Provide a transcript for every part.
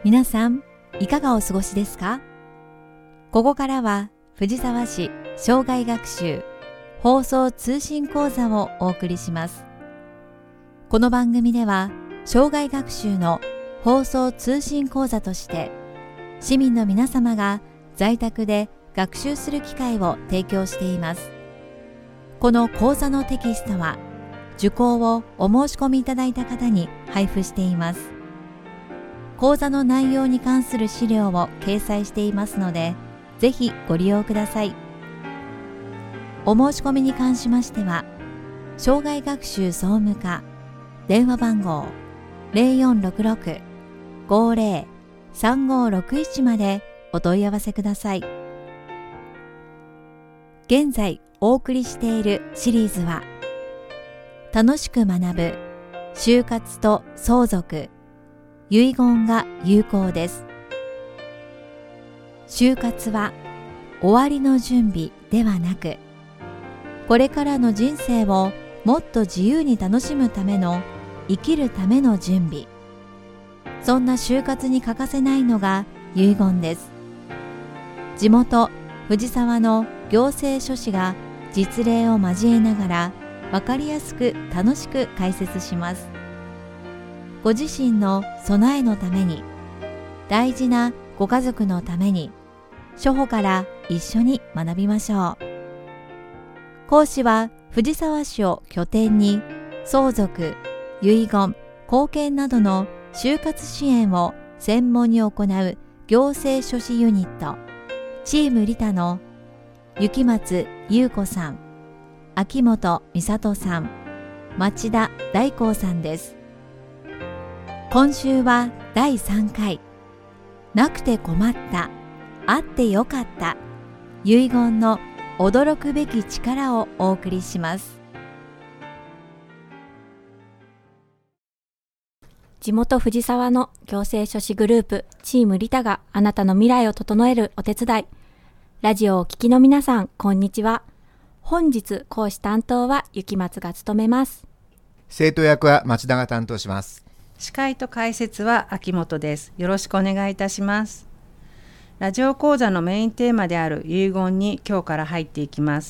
皆さん、いかがお過ごしですか？ここからは藤沢市生涯学習放送通信講座をお送りします。この番組では、生涯学習の放送通信講座として、市民の皆様が在宅で学習する機会を提供しています。この講座のテキストは、受講をお申し込みいただいた方に配布しています。講座の内容に関する資料を掲載していますので、ぜひご利用ください。お申し込みに関しましては、生涯学習総務課電話番号 0466-50-3561 までお問い合わせください。現在お送りしているシリーズは、楽しく学ぶ就活と相続、遺言が有効です。就活は終わりの準備ではなく、これからの人生をもっと自由に楽しむための生きるための準備。そんな就活に欠かせないのが遺言です。地元藤沢の行政書士が実例を交えながら分かりやすく楽しく解説します。ご自身の備えのために、大事なご家族のために、初歩から一緒に学びましょう。講師は藤沢市を拠点に相続、遺言、後見などの就活支援を専門に行う行政書士ユニットチームリタの雪松優子さん、秋元美里さん、町田大光さんです。今週は第3回、なくて困った、あってよかった、遺言の驚くべき力をお送りします。 地元藤沢の行政書士グループチームリタがあなたの未来を整えるお手伝い。ラジオをお聞きの皆さん、こんにちは。本日講師担当は雪松が務めます。 生徒役は町田が担当します。 司会と解説は秋元です。よろしくお願いいたします。ラジオ講座のメインテーマである遺言に今日から入っていきます。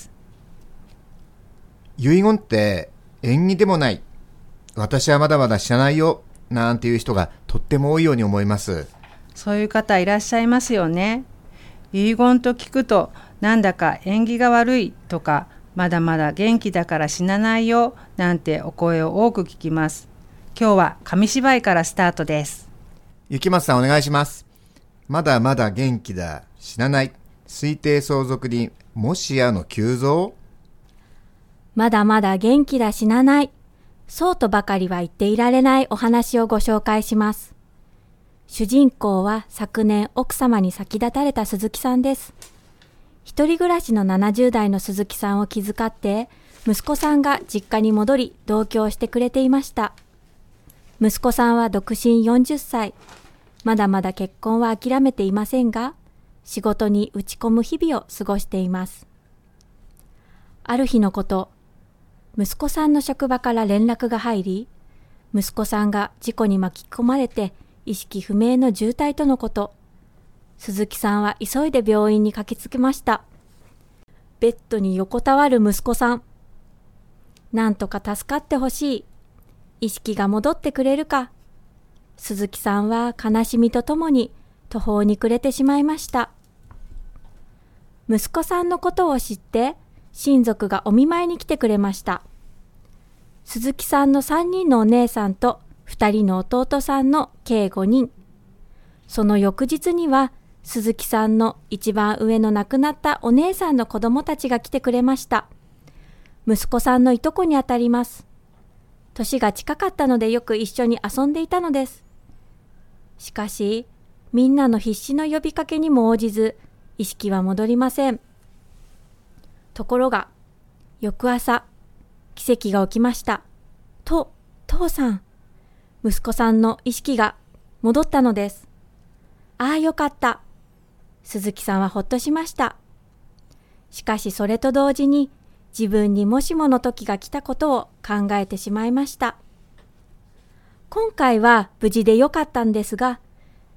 遺言って縁起でもない、私はまだまだ知らないよなんていう人がとっても多いように思います。 そういう方いらっしゃいますよね。遺言と聞くとなんだか縁起が悪いとか、まだまだ元気だから死なないよなんてお声を多く聞きます。今日は紙芝居からスタートです。 雪松さんお願いします。まだまだ元気だ、死なない、推定相続人もしやの急増。 まだまだ元気だ、死なない、そうとばかりは言っていられないお話をご紹介します。主人公は昨年奥様に先立たれた鈴木さんです。一人暮らしの70代の鈴木さんを気遣って、息子さんが実家に戻り同居をしてくれていました。息子さんは独身40歳。まだまだ結婚は諦めていませんが、仕事に打ち込む日々を過ごしています。ある日のこと、息子さんの職場から連絡が入り、息子さんが事故に巻き込まれて意識不明の重体とのこと。鈴木さんは急いで病院に駆けつけました。ベッドに横たわる息子さん。なんとか助かってほしい。意識が戻ってくれるか。鈴木さんは悲しみとともに途方に暮れてしまいました。息子さんのことを知って親族がお見舞いに来てくれました。鈴木さんの3人のお姉さんと2人の弟さんの計5人。その翌日には鈴木さんの一番上の亡くなったお姉さんの子供たちが来てくれました。息子さんのいとこにあたります。年が近かったのでよく一緒に遊んでいたのです。しかし、みんなの必死の呼びかけにも応じず、意識は戻りません。ところが、翌朝、奇跡が起きました。父さん、息子さんの意識が戻ったのです。ああ、よかった。鈴木さんはほっとしました。しかしそれと同時に、自分にもしもの時が来たことを考えてしまいました。今回は無事でよかったんですが、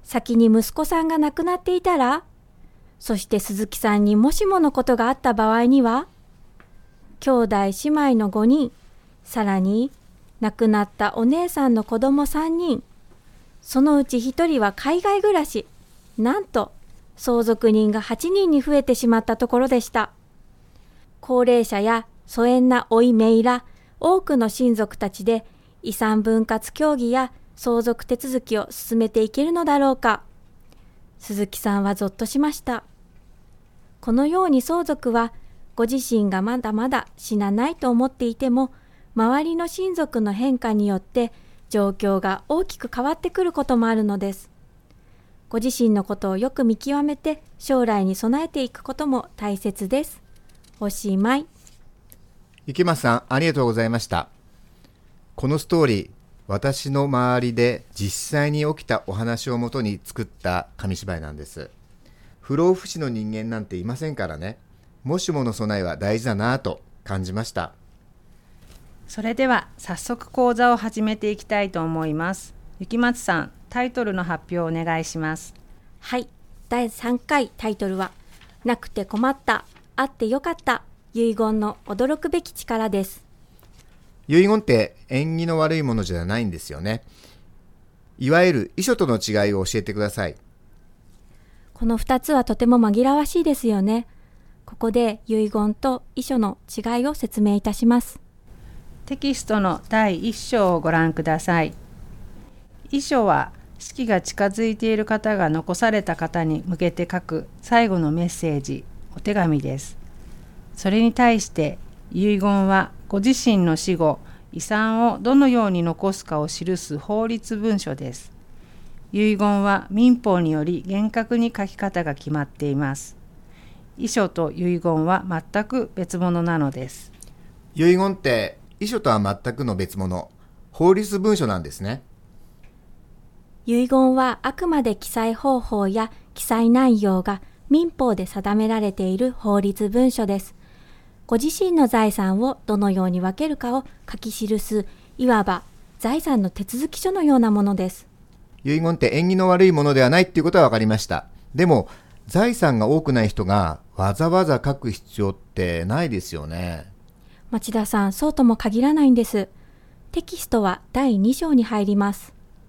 先に息子さんが亡くなっていたら、そして鈴木さんにもしものことがあった場合には、兄弟姉妹の5人、さらに亡くなったお姉さんの子供3人、そのうち1人は海外暮らし、なんと相続人が8人に増えてしまったところでした。高齢者や疎遠な甥姪ら多くの親族たちで遺産分割協議や相続手続きを進めていけるのだろうか。鈴木さんはぞっとしました。このように相続はご自身がまだまだ死なないと思っていても、周りの親族の変化によって状況が大きく変わってくることもあるのです。ご自身のことをよく見極めて将来に備えていくことも大切です。おしまい。 池松さん、ありがとうございました。このストーリー、私の周りで実際に起きたお話をもとに作った紙芝居なんです。不老不死の人間なんていませんからね。もしもの備えは大事だなぁと感じました。 それでは早速講座を始めていきたいと思います。雪松さん、タイトルの発表をお願いします。 はい、第3回タイトルは、なくて困った、あってよかった、遺言の驚くべき力です。 遺言って縁起の悪いものじゃないんですよね。いわゆる遺書との違いを教えてください。 この2つはとても紛らわしいですよね。ここで遺言と遺書の違いを説明いたします。 テキストの第1章をご覧ください。遺書は死期が近づいている方が残された方に向けて書く最後のメッセージ、お手紙です。それに対して遺言はご自身の死後、遺産をどのように残すかを記す法律文書です。遺言は民法により厳格に書き方が決まっています。遺書と遺言は全く別物なのです。 遺言って遺書とは全くの別物、法律文書なんですね。 遺言はあくまで記載方法や記載内容が民法で定められている法律文書です。ご自身の財産をどのように分けるかを書き記す、いわば財産の手続き書のようなものです。 遺言って縁起の悪いものではないっていうことは分かりました。でも財産が多くない人がわざわざ書く必要ってないですよね。 町田さん、そうとも限らないんです。テキストは第2章に入ります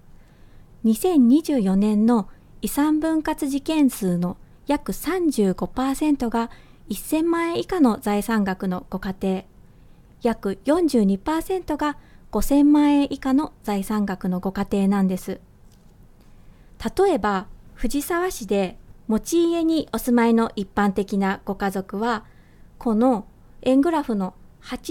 。2024年の遺産分割事件数の約 35% が1000万円以下の財産額のご家庭、約 42% が5000万円以下の財産額のご家庭なんです。例えば、藤沢市で持ち家にお住まいの一般的なご家族は、この円グラフの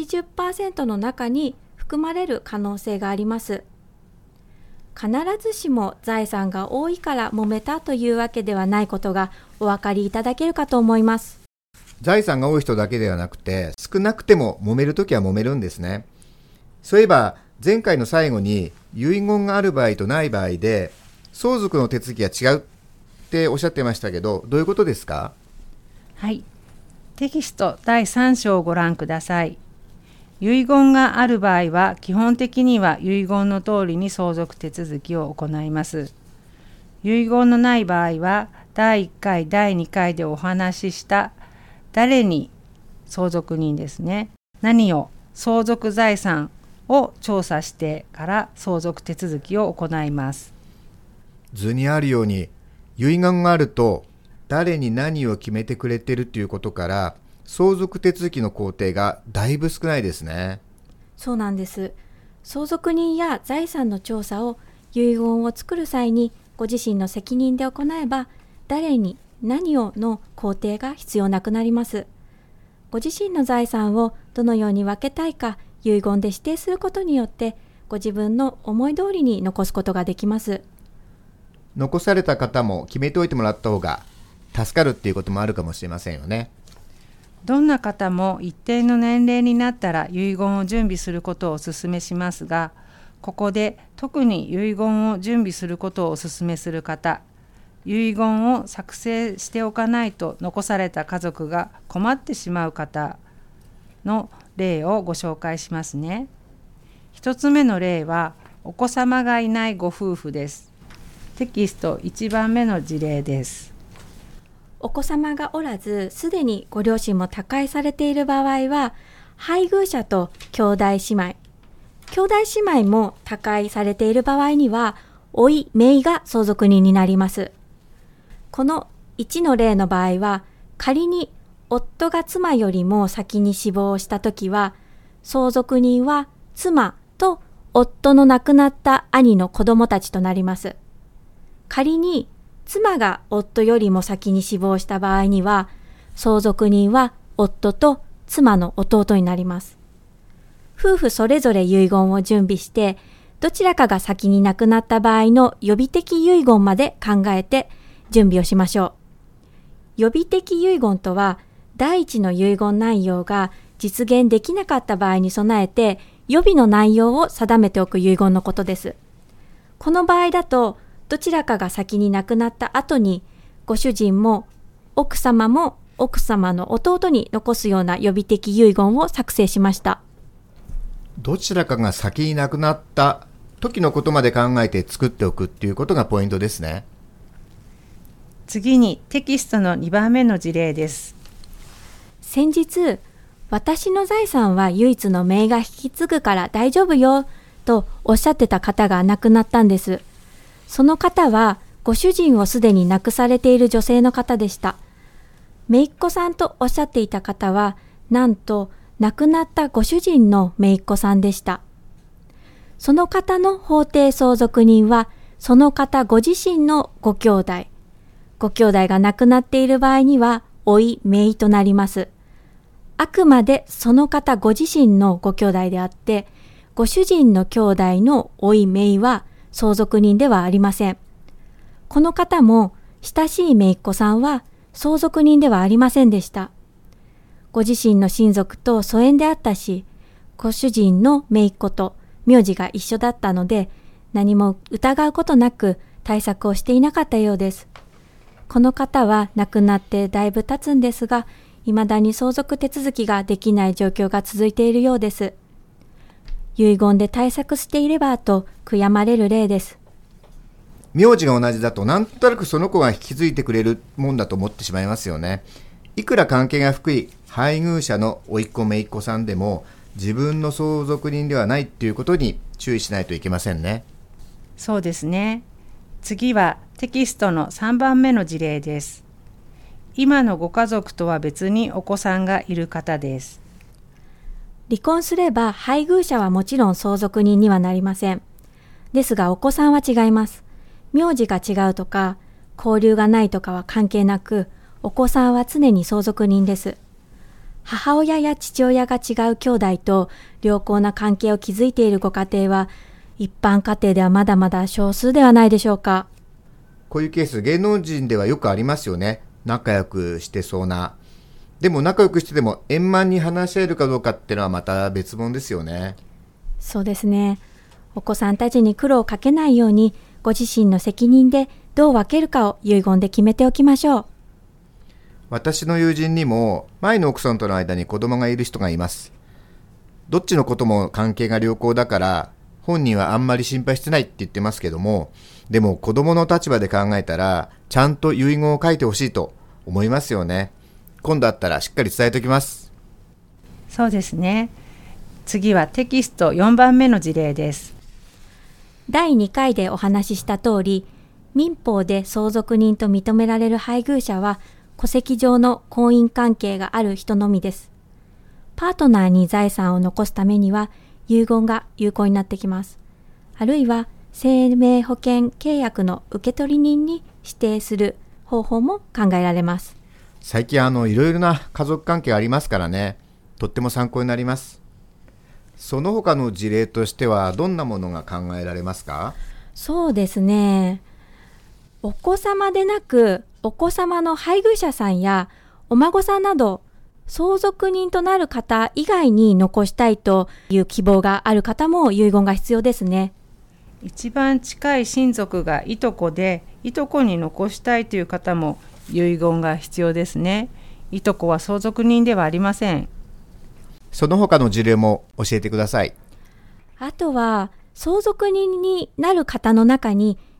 80% の中に含まれる可能性があります。必ずしも財産が多いから揉めたというわけではないことがお分かりいただけるかと思います。 財産が多い人だけではなくて、少なくても揉めるときは揉めるんですね。そういえば前回の最後に遺言がある場合とない場合で相続の手続きが違うっておっしゃってましたけど、どういうことですか？ はい、テキスト第3章をご覧ください。遺言がある場合は基本的には遺言の通りに相続手続きを行います。遺言のない場合は第1回第2回でお話しした誰に相続人ですね、何を相続財産を調査してから相続手続きを行います。 図にあるように遺言があると誰に何を決めてくれてるということから相続手続きの工程がだいぶ少ないですね。 そうなんです。相続人や財産の調査を遺言を作る際にご自身の責任で行えば、誰に何をの工程が必要なくなります。ご自身の財産をどのように分けたいか遺言で指定することによってご自分の思い通りに残すことができます。 残された方も決めておいてもらった方が助かるっていうこともあるかもしれませんよね。 どんな方も一定の年齢になったら遺言を準備することをお勧めしますが、ここで特に遺言を準備することをお勧めする方、遺言を作成しておかないと残された家族が困ってしまう方の例をご紹介しますね。一つ目の例はお子様がいないご夫婦です。 テキスト1番目の事例です。 お子様がおらず、すでにご両親も他界されている場合は、配偶者と兄弟姉妹も他界されている場合には、甥、姪が相続人になります。この1の例の場合は、仮に夫が妻よりも先に死亡したときは、相続人は妻と夫の亡くなった兄の子供たちとなります。仮に妻が夫よりも先に死亡した場合には、相続人は夫と妻の弟になります。夫婦それぞれ遺言を準備して、どちらかが先に亡くなった場合の予備的遺言まで考えて準備をしましょう。予備的遺言とは、第一の遺言内容が実現できなかった場合に備えて、予備の内容を定めておく遺言のことです。この場合だと、どちらかが先に亡くなった後に、ご主人も奥様も奥様の弟に残すような予備的遺言を作成しました。 どちらかが先に亡くなった時のことまで考えて作っておくっていうことがポイントですね。 次にテキストの2番目の事例です。 先日、私の財産は唯一の姪が引き継ぐから大丈夫よとおっしゃってた方が亡くなったんです。その方はご主人をすでに亡くされている女性の方でした。姪っ子さんとおっしゃっていた方は、なんと亡くなったご主人の姪っ子さんでした。その方の法定相続人は、その方ご自身のご兄弟が亡くなっている場合には、甥、姪となります。あくまでその方ご自身のご兄弟であって、ご主人の兄弟の甥、姪は相続人ではありません。この方も親しい姪っ子さんは相続人ではありませんでした。ご自身の親族と疎遠であったし、ご主人の姪っ子と名字が一緒だったので、何も疑うことなく対策をしていなかったようです。この方は亡くなってだいぶ経つんですが、未だに相続手続きができない状況が続いているようです。遺言で対策していればと悔やまれる例です。 名字が同じだとなんとなくその子が引き継いでくれるもんだと思ってしまいますよね。いくら関係が深い配偶者の甥っ子姪っ子さんでも自分の相続人ではないということに注意しないといけませんね。 そうですね。次はテキストの3番目の事例です。今のご家族とは別にお子さんがいる方です。 離婚すれば配偶者はもちろん相続人にはなりません。ですがお子さんは違います。名字が違うとか交流がないとかは関係なく、お子さんは常に相続人です。母親や父親が違う兄弟と良好な関係を築いているご家庭は、一般家庭ではまだまだ少数ではないでしょうか。 こういうケース、芸能人ではよくありますよね。仲良くしてそうな。でも仲良くしてても円満に話し合えるかどうかっていうのはまた別物ですよね。 そうですね。お子さんたちに苦労をかけないように、ご自身の責任でどう分けるかを遺言で決めておきましょう。 私の友人にも前の奥さんとの間に子供がいる人がいます。どっちのことも関係が良好だから本人はあんまり心配してないって言ってますけども、でも子供の立場で考えたらちゃんと遺言を書いてほしいと思いますよね。今度あったらしっかり伝えておきます。 そうですね。次はテキスト4番目の事例です。 第2回でお話しした通り、民法で相続人と認められる配偶者は戸籍上の婚姻関係がある人のみです。パートナーに財産を残すためには遺言が有効になってきます。あるいは生命保険契約の受取人に指定する方法も考えられます。 最近いろいろな家族関係ありますからね、とっても参考になります。その他の事例としてはどんなものが考えられますか？ そうですね。お子様でなく、お子様の配偶者さんやお孫さんなど、相続人となる方以外に残したいという希望がある方も遺言が必要ですね。 一番近い親族がいとこで、いとこに残したいという方も遺言が必要ですね。いとこは相続人ではありません。 その他の事例も教えてください。 あとは、相続人になる方の中に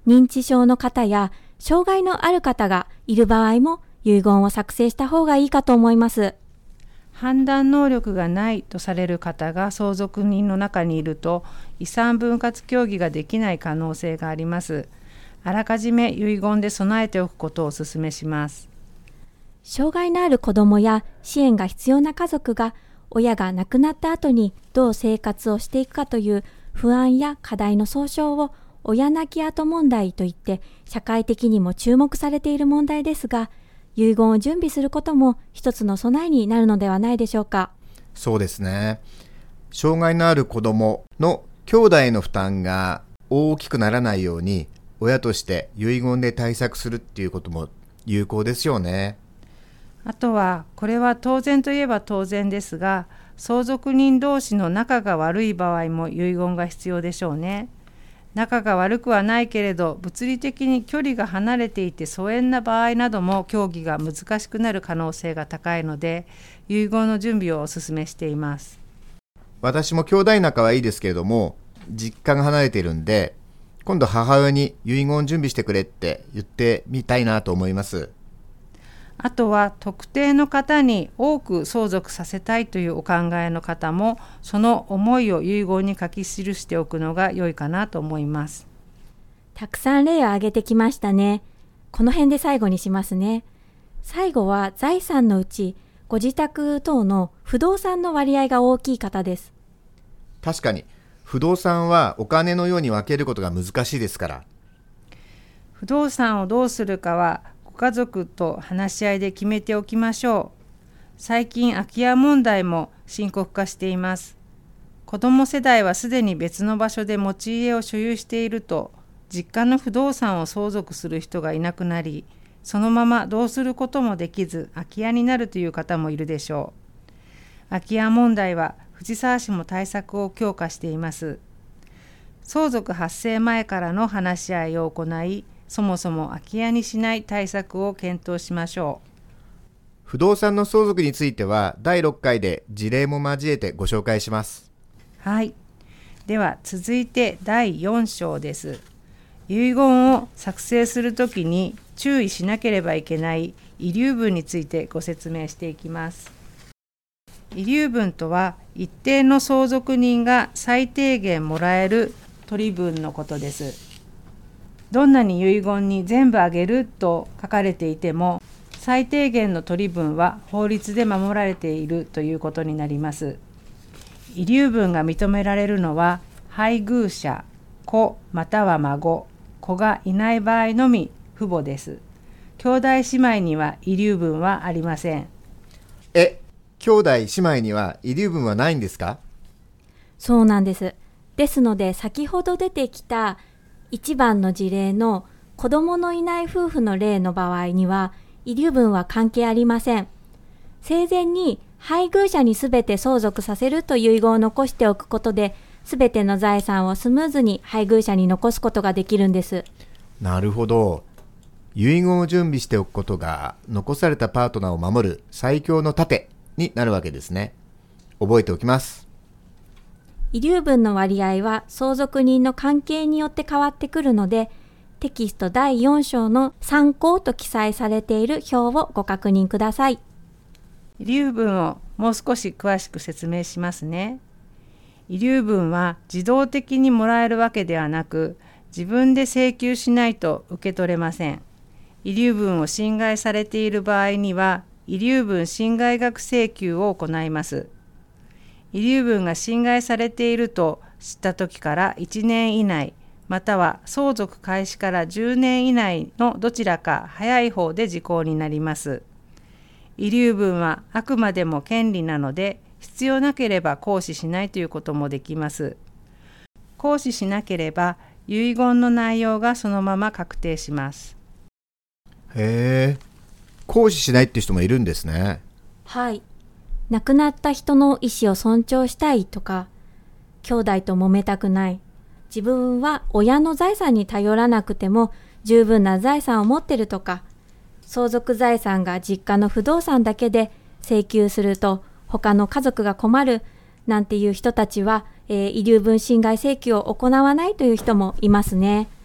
認知症の方や障害のある方がいる場合も遺言を作成した方がいいかと思います。 判断能力がないとされる方が相続人の中にいると、遺産分割協議ができない可能性があります。あらかじめ遺言で備えておくことをお勧めします。 障害のある子どもや支援が必要な家族が親が亡くなった後にどう生活をしていくかという不安や課題の総称を親亡き後問題といって社会的にも注目されている問題ですが、遺言を準備することも一つの備えになるのではないでしょうか。 そうですね。障害のある子どもの兄弟の負担が大きくならないように親として遺言で対策するっていうことも有効ですよね。 あとはこれは当然といえば当然ですが、相続人同士の仲が悪い場合も遺言が必要でしょうね。仲が悪くはないけれど物理的に距離が離れていて疎遠な場合なども協議が難しくなる可能性が高いので、遺言の準備をお勧めしています。 私も兄弟仲はいいですけれども、実家が離れているんで、今度母親に遺言準備してくれって言ってみたいなと思います。 あとは特定の方に多く相続させたいというお考えの方も、その思いを遺言に書き記しておくのが良いかなと思います。 たくさん例を挙げてきましたね。この辺で最後にしますね。最後は財産のうちご自宅等の不動産の割合が大きい方です。 確かに不動産はお金のように分けることが難しいですから。 不動産をどうするかはご家族と話し合いで決めておきましょう。最近空き家問題も深刻化しています。子ども世代はすでに別の場所で持ち家を所有していると、実家の不動産を相続する人がいなくなり、そのままどうすることもできず空き家になるという方もいるでしょう。空き家問題は藤沢市も対策を強化しています。相続発生前からの話し合いを行い、そもそも空き家にしない対策を検討しましょう。 不動産の相続については第6回で事例も交えてご紹介します。 はい。では続いて第4章です。遺言を作成するときに注意しなければいけない遺留分についてご説明していきます。遺留分とは一定の相続人が最低限もらえる取り分のことです。どんなに遺言に全部あげると書かれていても、最低限の取り分は法律で守られているということになります。遺留分が認められるのは、配偶者、子または孫、子がいない場合のみ父母です。兄弟姉妹には遺留分はありません。 兄弟姉妹には遺留分はないんですか？ そうなんです。ですので先ほど出てきた1番の事例の子供のいない夫婦の例の場合には遺留分は関係ありません。生前に配偶者にすべて相続させるという遺言を残しておくことで、すべての財産をスムーズに配偶者に残すことができるんです。 なるほど。遺言を準備しておくことが残されたパートナーを守る最強の盾になるわけですね。覚えておきます。 遺留分の割合は相続人の関係によって変わってくるので、テキスト第4章の参考と記載されている表をご確認ください。 遺留分をもう少し詳しく説明しますね。遺留分は自動的にもらえるわけではなく、自分で請求しないと受け取れません。遺留分を侵害されている場合には、遺留分侵害額請求を行います。遺留分が侵害されていると知った時から1年以内、または相続開始から10年以内のどちらか早い方で時効になります。遺留分はあくまでも権利なので、必要なければ行使しないということもできます。行使しなければ遺言の内容がそのまま確定します。 へえ、行使しないって人もいるんですね。 はい。亡くなった人の意思を尊重したいとか、兄弟と揉めたくない、自分は親の財産に頼らなくても十分な財産を持ってるとか、相続財産が実家の不動産だけで請求すると他の家族が困るなんていう人たちは、遺留分侵害請求を行わないという人もいますね。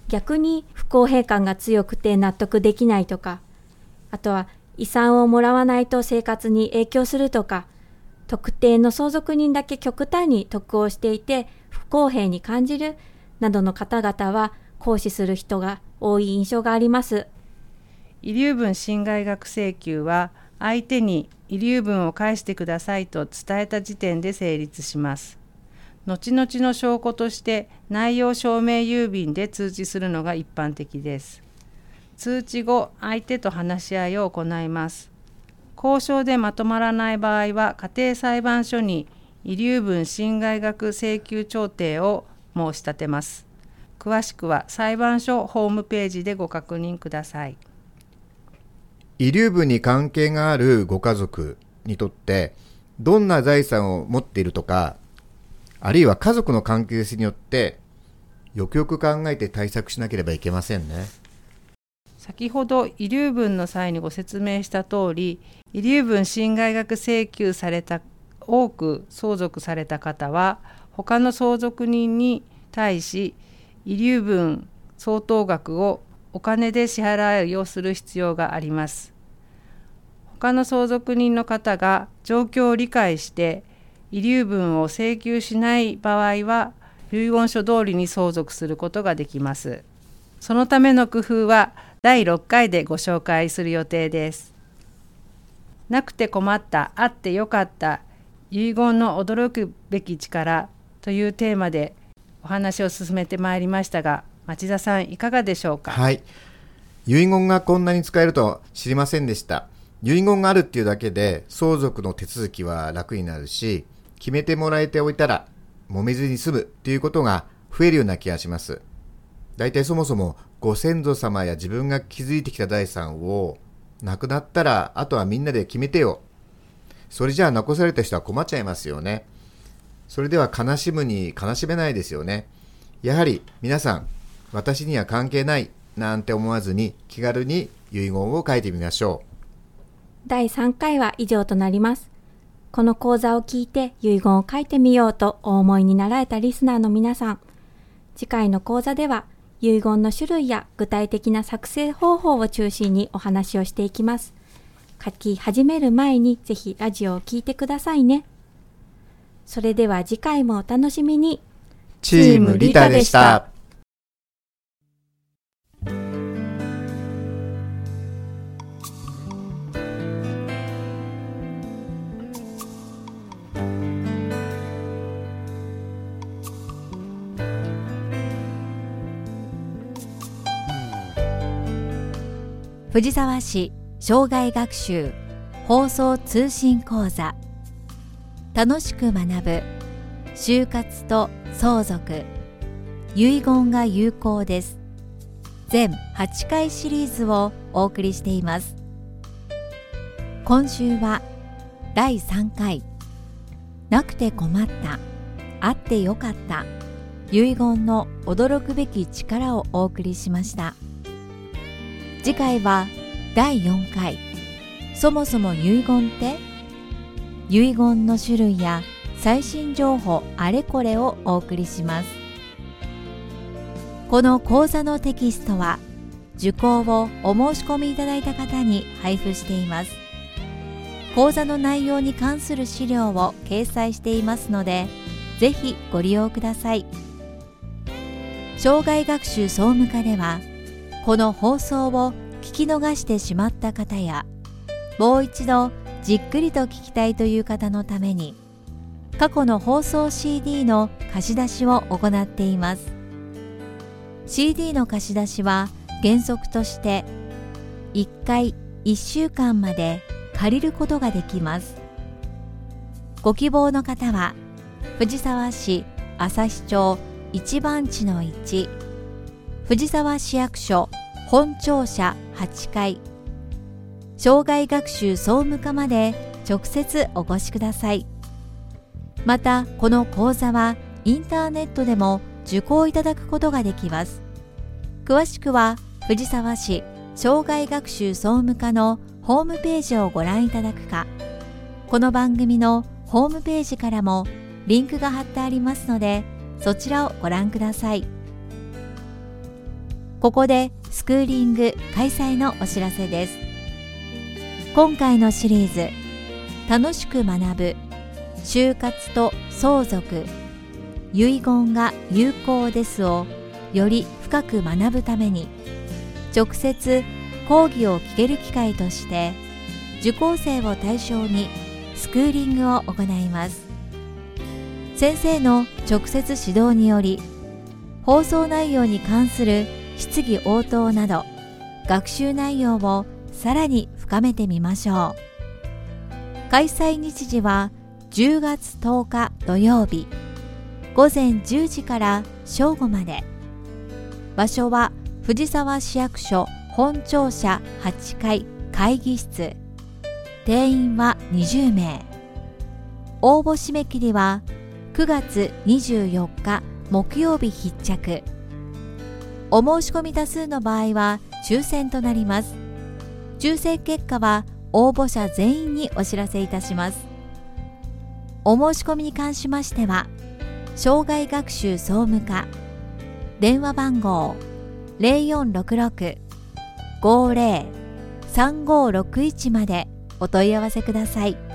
逆に不公平感が強くて納得できないとか、あとは遺産をもらわないと生活に影響するとか、特定の相続人だけ極端に得をしていて不公平に感じるなどの方々は行使する人が多い印象があります。 遺留分侵害額請求は相手に遺留分を返してくださいと伝えた時点で成立します。後々の証拠として内容証明郵便で通知するのが一般的です。通知後、相手と話し合いを行います。交渉でまとまらない場合は家庭裁判所に遺留分侵害額請求調停を申し立てます。詳しくは裁判所ホームページでご確認ください。 遺留分に関係があるご家族にとってどんな財産を持っているとか、あるいは家族の関係性によってよくよく考えて対策しなければいけませんね。 先ほど遺留分の際にご説明した通り、遺留分侵害額請求された多く相続された方は他の相続人に対し遺留分相当額をお金で支払いをする必要があります。他の相続人の方が状況を理解して遺留分を請求しない場合は遺言書通りに相続することができます。そのための工夫は第6回でご紹介する予定です。なくて困った、あってよかった、遺言の驚くべき力というテーマでお話を進めてまいりましたが、町田さんいかがでしょうか。 はい。遺言がこんなに使えるとは知りませんでした。遺言があるっていうだけで相続の手続きは楽になるし、決めてもらえておいたら揉めずに済むっていうことが増えるような気がします。だいたいそもそもご先祖様や自分が築いてきた財産を亡くなったらあとはみんなで決めてよ。それじゃあ残された人は困っちゃいますよね。それでは悲しむに悲しめないですよね。やはり皆さん、私には関係ないなんて思わずに気軽に遺言を書いてみましょう。 第3回は以上となります。この講座を聞いて遺言を書いてみようとお思いになられたリスナーの皆さん、次回の講座では遺言の種類や具体的な作成方法を中心にお話をしていきます。書き始める前にぜひラジオを聞いてくださいね。それでは次回もお楽しみに。 チームリタでした。 藤沢市生涯学習放送通信講座、楽しく学ぶ就活と相続、遺言が有効です。全8回シリーズをお送りしています。今週は第3回、なくて困った、あってよかった、遺言の驚くべき力をお送りしました。次回は第4回、そもそも遺言って？遺言の種類や最新情報あれこれをお送りします。この講座のテキストは受講をお申し込みいただいた方に配布しています。講座の内容に関する資料を掲載していますので、ぜひご利用ください。生涯学習総務課では、この放送を聞き逃してしまった方や、もう一度じっくりと聞きたいという方のために、過去の放送 CD の貸し出しを行っています。CD の貸し出しは原則として1回1週間まで借りることができます。ご希望の方は藤沢市旭町一番地の1、藤沢市役所本庁舎8階、生涯学習総務課まで直接お越しください。またこの講座はインターネットでも受講いただくことができます。詳しくは藤沢市生涯学習総務課のホームページをご覧いただくか、この番組のホームページからもリンクが貼ってありますので、そちらをご覧ください。 ここでスクーリング開催のお知らせです。今回のシリーズ、楽しく学ぶ、就活と相続、遺言が有効ですをより深く学ぶために、直接講義を聞ける機会として、受講生を対象にスクーリングを行います。先生の直接指導により、放送内容に関する質疑応答など学習内容をさらに深めてみましょう。開催日時は10月10日土曜日午前10時から正午まで。場所は藤沢市役所本庁舎8階会議室。定員は20名。応募締め切りは9月24日木曜日必着。お申し込み多数の場合は抽選となります。抽選結果は応募者全員にお知らせいたします。お申し込みに関しましては、障害学習総務課、電話番号 0466-50-3561 までお問い合わせください。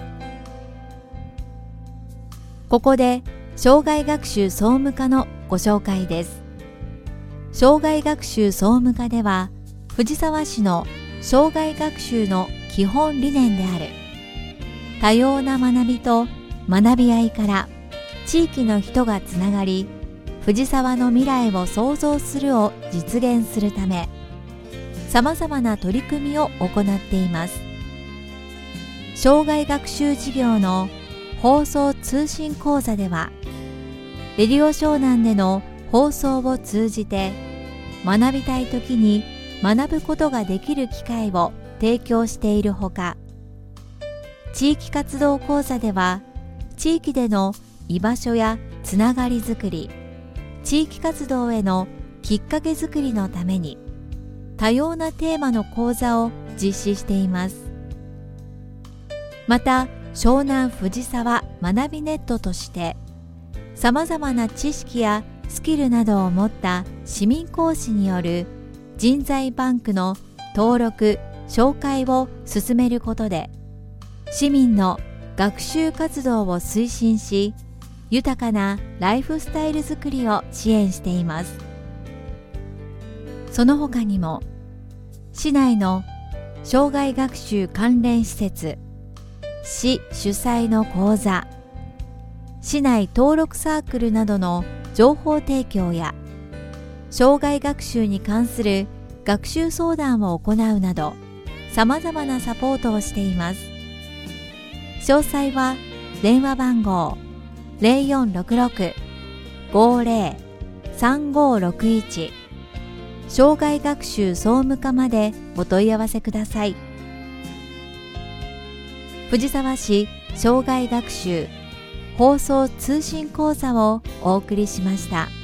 ここで障害学習総務課のご紹介です。障害学習総務課では、藤沢市の障害学習の基本理念である多様な学びと学び合いから地域の人がつながり、藤沢の未来を創造するを実現するため、さまざまな取り組みを行っています。障害学習事業の放送通信講座では、レディオ湘南での放送を通じて学びたいときに学ぶことができる機会を提供しているほか、地域活動講座では地域での居場所やつながりづくり、地域活動へのきっかけづくりのために多様なテーマの講座を実施しています。また、湘南藤沢学びネットとしてさまざまな知識やスキルなどを持った市民講師による人材バンクの登録・紹介を進めることで、市民の学習活動を推進し、豊かなライフスタイルづくりを支援しています。その他にも、市内の障害学習関連施設、市主催の講座、市内登録サークルなどの情報提供や、障害学習に関する学習相談を行うなど、さまざまなサポートをしています。詳細は電話番号 0466-50-3561 障害学習総務課までお問い合わせください。藤沢市障害学習放送通信講座をお送りしました。